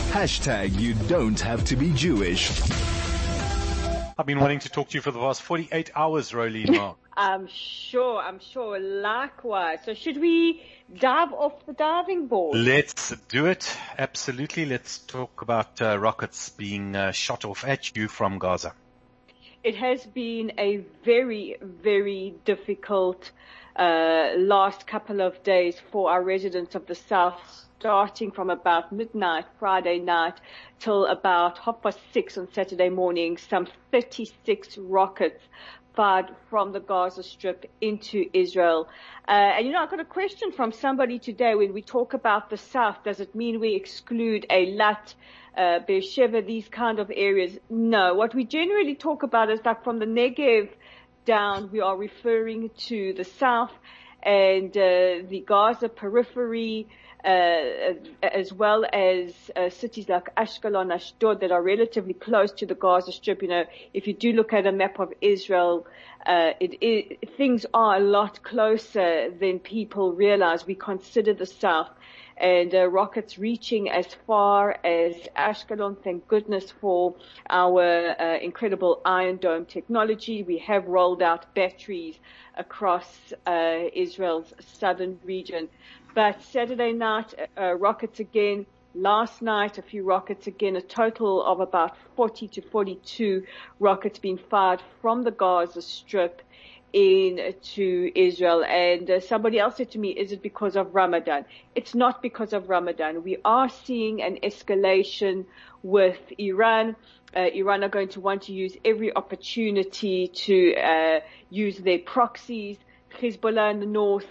Hashtag you don't have to be Jewish. I've been wanting to talk to you for the last 48 hours, Rolene Mark. I'm sure. Likewise. So should we dive off the diving board? Let's do it. Absolutely. Let's talk about rockets being shot off at you from Gaza. It has been a very, very difficult last couple of days for our residents of the South, starting from about midnight Friday night till about 6:30 on Saturday morning. Some 36 rockets fired from the Gaza Strip into Israel. And I got a question from somebody today. When we talk about the South, does it mean we exclude Eilat, Beersheba, these kind of areas? No. What we generally talk about is like from the Negev down, we are referring to the South and the Gaza periphery, as well as cities like Ashkelon, Ashdod that are relatively close to the Gaza Strip. If you do look at a map of Israel, things are a lot closer than people realize. We consider the South, and rockets reaching as far as Ashkelon. Thank goodness for our incredible Iron Dome technology. We have rolled out batteries across Israel's southern region. But Saturday night, rockets again. Last night, a few rockets again. A total of about 40 to 42 rockets being fired from the Gaza Strip into Israel. And somebody else said to me, is it because of Ramadan? It's not because of Ramadan. We are seeing an escalation with Iran. Iran are going to want to use every opportunity to use their proxies, Hezbollah in the north,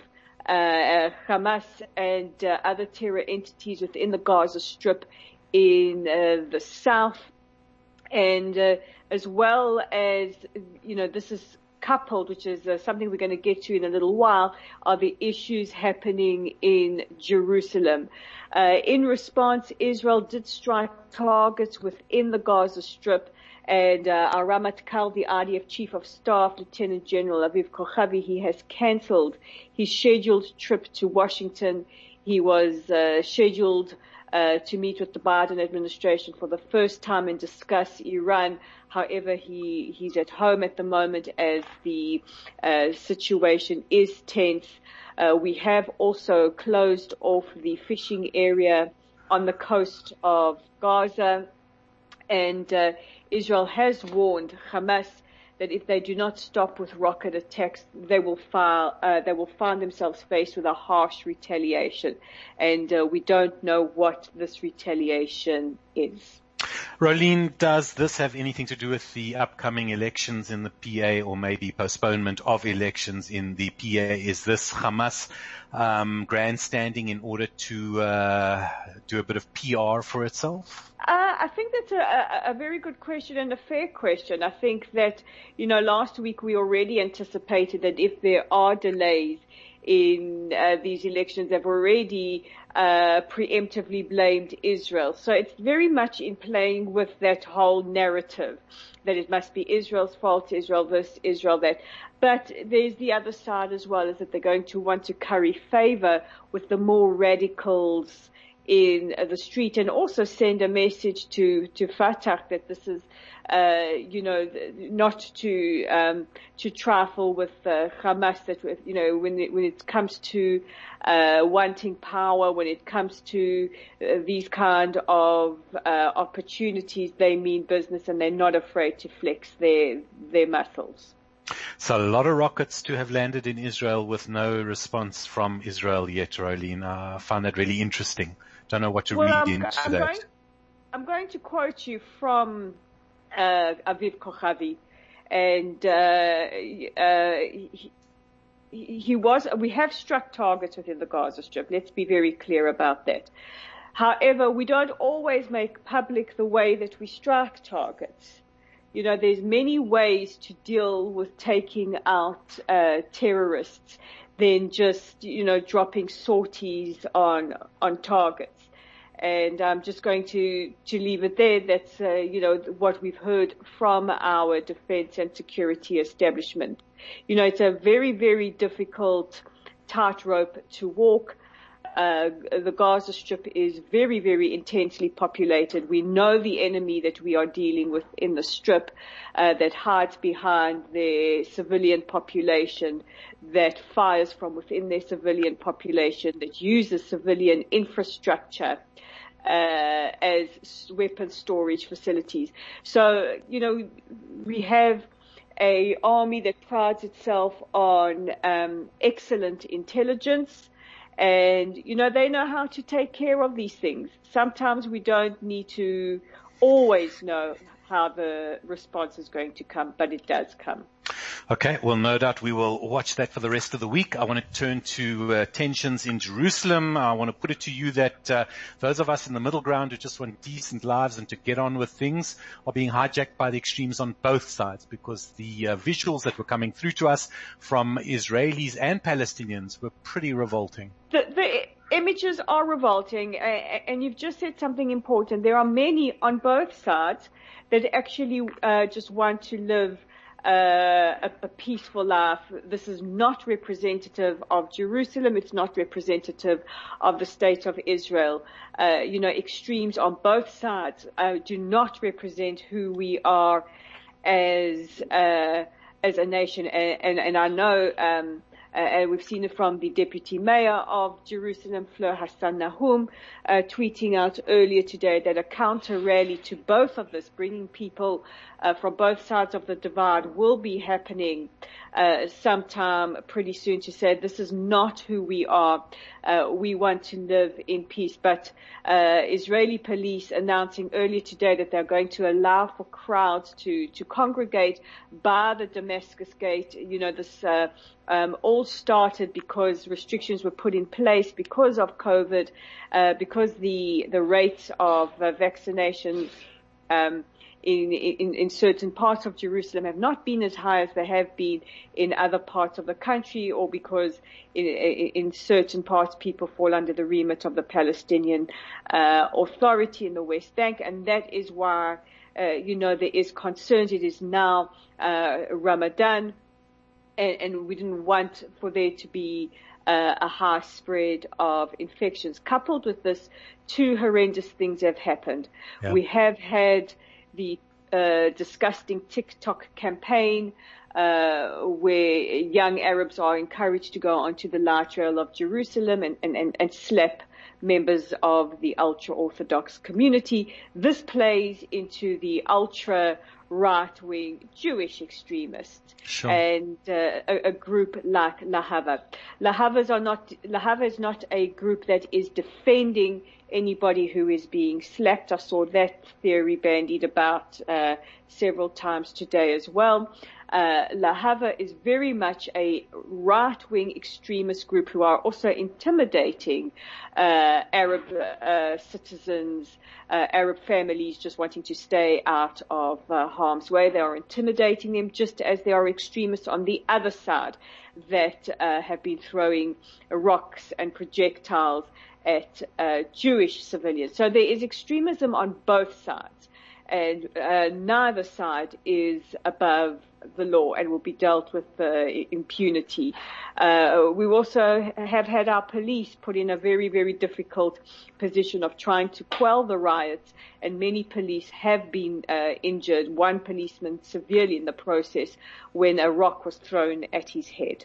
Hamas and other terror entities within the Gaza Strip in the south. And as well as, this is coupled, which is something we're going to get to in a little while, are the issues happening in Jerusalem. In response, Israel did strike targets within the Gaza Strip, and our Ramatkal, the IDF Chief of Staff, Lieutenant General Aviv Kochavi, he has cancelled his scheduled trip to Washington. He was scheduled to meet with the Biden administration for the first time and discuss Iran. However, he's at home at the moment as the situation is tense. We have also closed off the fishing area on the coast of Gaza, and Israel has warned Hamas that if they do not stop with rocket attacks, they will find themselves faced with a harsh retaliation, and we don't know what this retaliation is. Rolene, does this have anything to do with the upcoming elections in the PA, or maybe postponement of elections in the PA? Is this Hamas grandstanding in order to do a bit of PR for itself? I think that's a very good question and a fair question. I think that, last week we already anticipated that if there are delays in these elections, they've already preemptively blamed Israel. So it's very much in playing with that whole narrative that it must be Israel's fault, Israel this, Israel that. But there's the other side as well, is that they're going to want to curry favor with the more radicals in the street, and also send a message to Fatah that this is, not to trifle with Hamas. That when it comes to wanting power, when it comes to these kind of opportunities, they mean business, and they're not afraid to flex their muscles. So a lot of rockets to have landed in Israel with no response from Israel yet, Rolene. I find that really interesting. Don't know what to read into that. I'm going to quote you from Aviv Kochavi, and we have struck targets within the Gaza Strip. Let's be very clear about that. However, we don't always make public the way that we strike targets. There's many ways to deal with taking out terrorists than just, dropping sorties on targets. And I'm just going to leave it there. That's, what we've heard from our defense and security establishment. It's a very, very difficult tightrope to walk. The Gaza Strip is very, very intensely populated. We know the enemy that we are dealing with in the Strip, that hides behind their civilian population, that fires from within their civilian population, that uses civilian infrastructure as weapon storage facilities. So, we have a army that prides itself on excellent intelligence, and they know how to take care of these things. Sometimes we don't need to always know how the response is going to come, but it does come. Okay, well, no doubt we will watch that for the rest of the week. I want to turn to tensions in Jerusalem. I want to put it to you that those of us in the middle ground who just want decent lives and to get on with things are being hijacked by the extremes on both sides, because the visuals that were coming through to us from Israelis and Palestinians were pretty revolting. The images are revolting, and you've just said something important. There are many on both sides that actually just want to live a peaceful life. This is not representative of Jerusalem. It's not representative of the state of Israel. Extremes on both sides do not represent who we are as a nation. And I know, and we've seen it from the Deputy Mayor of Jerusalem, Fleur Hassan Nahum, tweeting out earlier today that a counter rally to both of this, bringing people from both sides of the divide, will be happening sometime pretty soon, to say this is not who we are. We want to live in peace. But Israeli police announcing earlier today that they're going to allow for crowds to congregate by the Damascus Gate. This all started because restrictions were put in place because of COVID, because the rates of vaccinations in certain parts of Jerusalem have not been as high as they have been in other parts of the country, or because in certain parts people fall under the remit of the Palestinian Authority in the West Bank, and that is why there is concerns. It is now Ramadan, and we didn't want for there to be a high spread of infections. Coupled with this, two horrendous things have happened. Yeah. We have had the disgusting TikTok campaign where young Arabs are encouraged to go onto the light rail of Jerusalem and slap members of the ultra-Orthodox community. This plays into the ultra-right-wing Jewish extremists. Sure. And a group like Lahava. Lahava is not a group that is defending anybody who is being slapped. I saw that theory bandied about several times today as well. Lahava is very much a right-wing extremist group who are also intimidating Arab citizens, Arab families just wanting to stay out of harm's way. They are intimidating them, just as there are extremists on the other side that have been throwing rocks and projectiles at Jewish civilians. So there is extremism on both sides, and neither side is above the law and will be dealt with impunity. We also have had our police put in a very, very difficult position of trying to quell the riots, and many police have been injured. One policeman severely in the process when a rock was thrown at his head.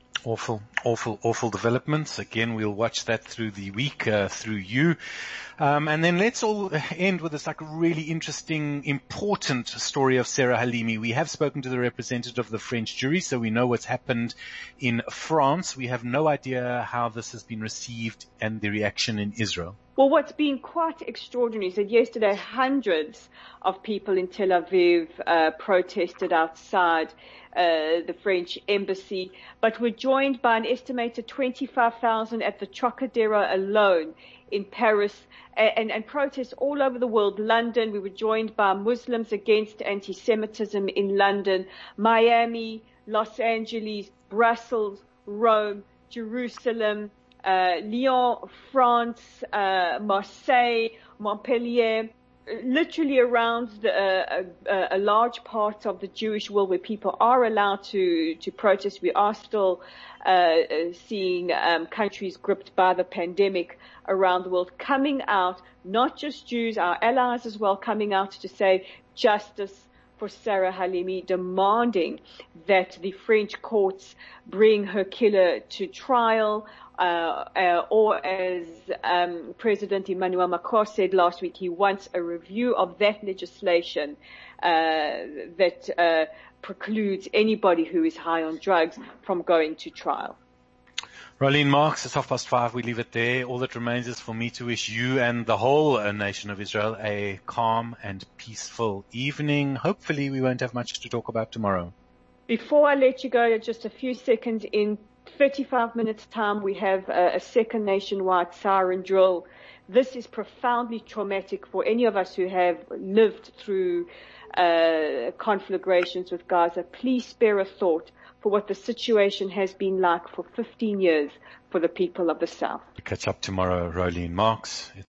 Awful developments. Again, we'll watch that through the week, through you. And then let's all end with this really interesting, important story of Sarah Halimi. We have spoken to the representative of the French jury, so we know what's happened in France. We have no idea how this has been received and the reaction in Israel. Well, what's been quite extraordinary is that yesterday hundreds of people in Tel Aviv protested outside the French embassy, but were joined by an estimated 25,000 at the Trocadero alone in Paris, and protests all over the world. London, we were joined by Muslims against anti-Semitism in London, Miami, Los Angeles, Brussels, Rome, Jerusalem, Lyon, France, Marseille, Montpellier, literally around a large part of the Jewish world where people are allowed to protest. We are still seeing countries gripped by the pandemic around the world coming out, not just Jews, our allies as well, coming out to say justice for Sarah Halimi, demanding that the French courts bring her killer to trial, or as President Emmanuel Macron said last week, he wants a review of that legislation that precludes anybody who is high on drugs from going to trial. Rolene Marks, it's 5:30. We leave it there. All that remains is for me to wish you and the whole nation of Israel a calm and peaceful evening. Hopefully we won't have much to talk about tomorrow. Before I let you go, just a few seconds, in 35 minutes time, we have a second nationwide siren drill. This is profoundly traumatic for any of us who have lived through conflagrations with Gaza. Please spare a thought for what the situation has been like for 15 years for the people of the South. Catch up tomorrow, Rolene Marks.